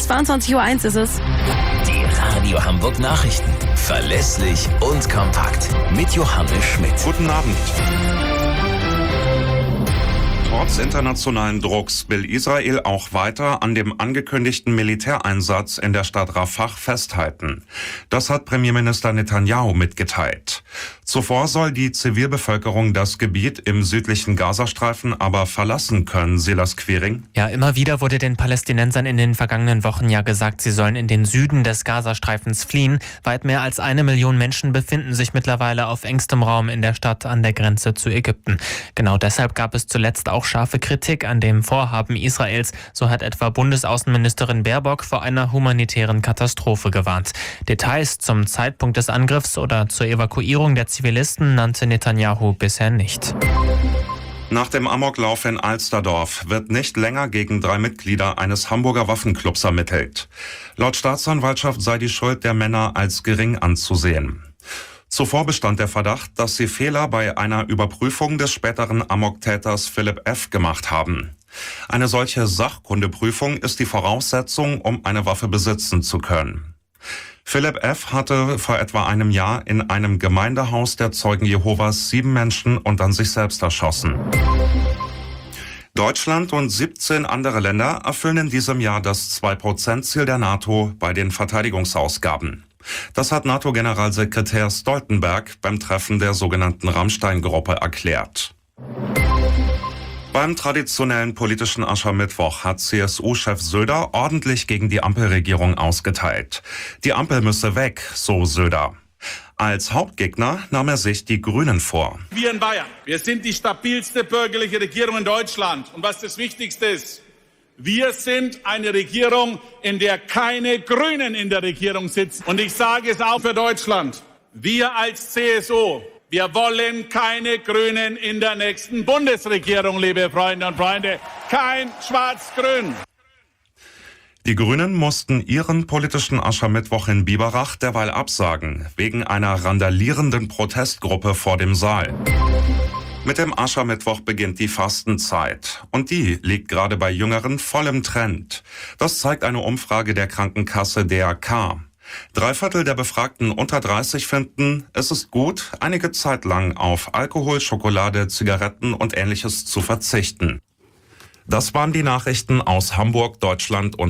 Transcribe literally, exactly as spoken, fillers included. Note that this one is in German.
zweiundzwanzig Uhr eins ist es. Die Radio Hamburg Nachrichten. Verlässlich und kompakt. Mit Johannes Schmidt. Guten Abend. Trotz internationalen Drucks will Israel auch weiter an dem angekündigten Militäreinsatz in der Stadt Rafah festhalten. Das hat Premierminister Netanyahu mitgeteilt. Zuvor soll die Zivilbevölkerung das Gebiet im südlichen Gazastreifen aber verlassen können, Silas Quiring. Ja, immer wieder wurde den Palästinensern in den vergangenen Wochen ja gesagt, sie sollen in den Süden des Gazastreifens fliehen. Weit mehr als eine Million Menschen befinden sich mittlerweile auf engstem Raum in der Stadt an der Grenze zu Ägypten. Genau deshalb gab es zuletzt auch scharfe Kritik an dem Vorhaben Israels. So hat etwa Bundesaußenministerin Baerbock vor einer humanitären Katastrophe gewarnt. Details zum Zeitpunkt des Angriffs oder zur Evakuierung der Zivilisten nannte Netanyahu bisher nicht. Nach dem Amoklauf in Alsterdorf wird nicht länger gegen drei Mitglieder eines Hamburger Waffenclubs ermittelt. Laut Staatsanwaltschaft sei die Schuld der Männer als gering anzusehen. Zuvor bestand der Verdacht, dass sie Fehler bei einer Überprüfung des späteren Amoktäters Philipp F. gemacht haben. Eine solche Sachkundeprüfung ist die Voraussetzung, um eine Waffe besitzen zu können. Philipp F. hatte vor etwa einem Jahr in einem Gemeindehaus der Zeugen Jehovas sieben Menschen und dann sich selbst erschossen. Deutschland und siebzehn andere Länder erfüllen in diesem Jahr das zwei Prozent Ziel der NATO bei den Verteidigungsausgaben. Das hat NATO-Generalsekretär Stoltenberg beim Treffen der sogenannten Rammstein-Gruppe erklärt. Beim traditionellen politischen Aschermittwoch hat C S U-Chef Söder ordentlich gegen die Ampelregierung ausgeteilt. Die Ampel müsse weg, so Söder. Als Hauptgegner nahm er sich die Grünen vor. Wir in Bayern, wir sind die stabilste bürgerliche Regierung in Deutschland. Und was das Wichtigste ist, wir sind eine Regierung, in der keine Grünen in der Regierung sitzen. Und ich sage es auch für Deutschland. Wir als C S U, wir wollen keine Grünen in der nächsten Bundesregierung, liebe Freunde und Freunde. Kein Schwarz-Grün. Die Grünen mussten ihren politischen Aschermittwoch in Biberach derweil absagen, wegen einer randalierenden Protestgruppe vor dem Saal. Mit dem Aschermittwoch beginnt die Fastenzeit und die liegt gerade bei Jüngeren voll im Trend. Das zeigt eine Umfrage der Krankenkasse D R K. Drei Viertel der Befragten unter dreißig finden, es ist gut, einige Zeit lang auf Alkohol, Schokolade, Zigaretten und Ähnliches zu verzichten. Das waren die Nachrichten aus Hamburg, Deutschland und